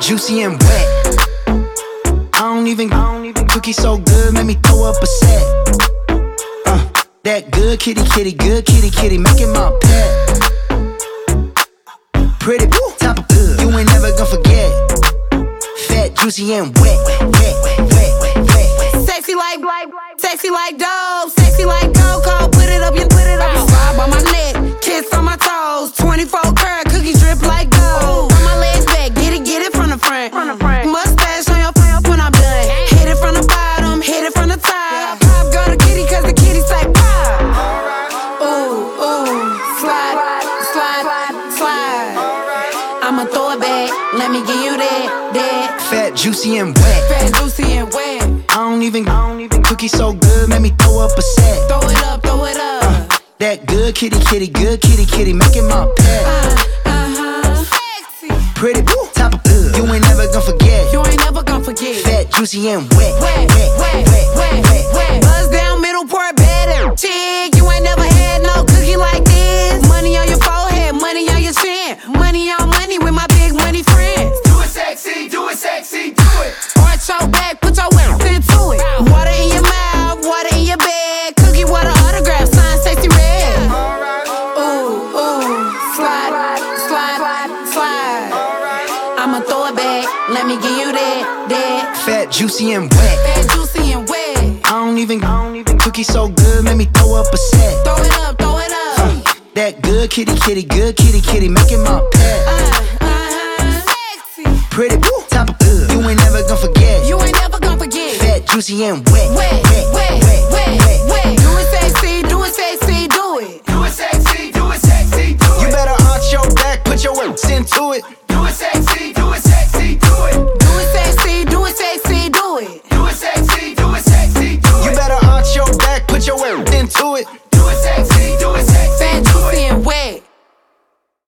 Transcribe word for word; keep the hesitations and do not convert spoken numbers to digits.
juicy and wet. I don't even, I don't even cookie so good, make me throw up a set. Uh, that good kitty, kitty, good kitty, kitty, make it my pet. Pretty, top of good, you ain't never gonna forget. Fat, juicy and wet, wet, wet, wet, wet. Sexy like, sexy like dope, sexy like Coco. Put it up, you put it up. Slob on my neck, kiss on my toes. twenty-four karat cookies drip like gold. On my legs back, get it, get it from the front. Mustache on your face when I'm done. Hit it from the bottom, hit it from the top. Pop go to kitty 'cause the kitty say pop. Ooh, ooh, slide, slide, slide. I'ma throw it back, let me give you that, that. Fat, juicy and wet. Fat, juicy and wet. I don't even, I don't even cookie so good, make me throw up a set. Throw it up, throw it up. Uh, that good kitty, kitty, good kitty, kitty, make it my pet. Uh, uh-huh. Sexy. Pretty, top of good, you ain't never gonna forget. You ain't never gonna forget. Fat, juicy and wet, Wet, wet, wet, wet, wet, wet, wet. Buzz down, middle part, better. Chick, you ain't never had no cookie like this. Money on your forehead, money on your chin. Money on money with my big money friends. Do it sexy, do it sexy, do it. Arch your back, put your whip into it. Water in your mouth, water in your bed. Cookie water autograph, sign sexy red. Ooh, ooh, slide, slide, slide. I'ma throw it back, let me give you that, that. Fat, juicy and wet. Fat, juicy and wet. I don't even, I don't even cookie so good, make me throw up a set. Throw it up, throw it up. Uh, that good kitty, kitty, good kitty, kitty, make it my pet. Uh, uh-huh. Sexy. Pretty, top of good, you ain't never gonna forget. You ain't never gonna forget. Fat, juicy and wet, Wet, wet, wet,